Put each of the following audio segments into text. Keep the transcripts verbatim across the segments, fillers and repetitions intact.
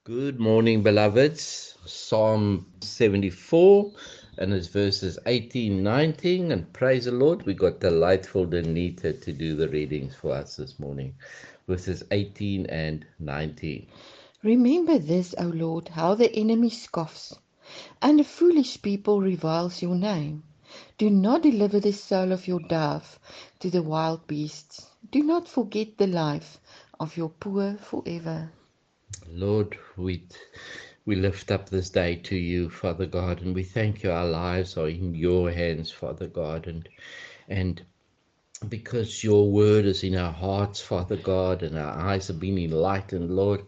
Good morning, beloveds. Psalm seventy-four, and it's verses eighteen, nineteen. And praise the Lord, we got delightful Danita to do the readings for us this morning. Verses eighteen and nineteen. Remember this, O Lord, how the enemy scoffs, and the foolish people reviles your name. Do not deliver the soul of your dove to the wild beasts. Do not forget the life of your poor forever. Lord, we we lift up this day to you, Father God, and we thank you. Our lives are in your hands, Father God, and and because your word is in our hearts, Father God, and our eyes have been enlightened, Lord,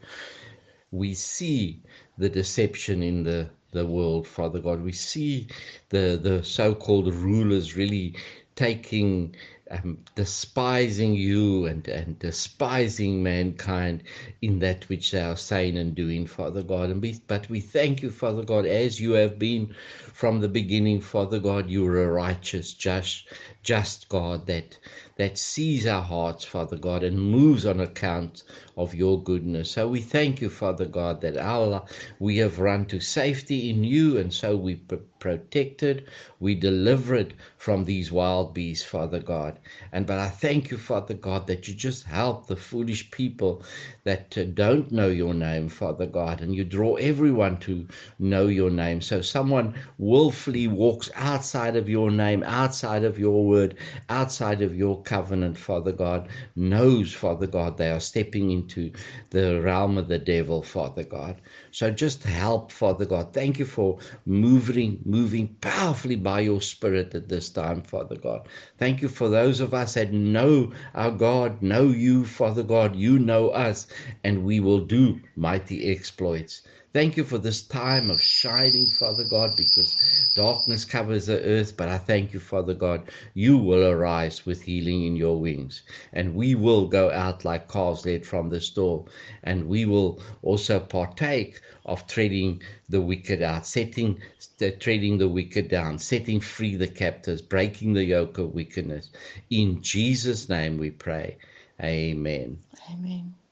we see the deception in the the world, Father God. We see the the so-called rulers really taking um, despising you and and despising mankind in that which they are saying and doing, Father God. And we, but we thank you, Father God, as you have been from the beginning, Father God. You are a righteous, just, just God that that sees our hearts, Father God, and moves on account of your goodness. So we thank you, Father God, that our we have run to safety in you, and so we pr- protected, we delivered from these wild beasts, Father God. And but I thank you, Father God, that you just help the foolish people that uh, don't know your name, Father God, and you draw everyone to know your name. So someone willfully walks outside of your name, outside of your word, outside of your covenant, Father God, knows, Father God, they are stepping into the realm of the devil, Father God. So just help, Father God. Thank you for moving, moving powerfully by your Spirit at this time, Father God. Thank you for those of us that know our God, know you, Father God. You know us, and we will do mighty exploits. Thank you for this time of shining, Father God, because darkness covers the earth. But I thank you, Father God, you will arise with healing in your wings, and we will go out like calves led from the stall, and we will also partake of treading the wicked out, setting, treading the wicked down, setting free the captives, breaking the yoke of wickedness. In Jesus' name we pray. Amen. Amen.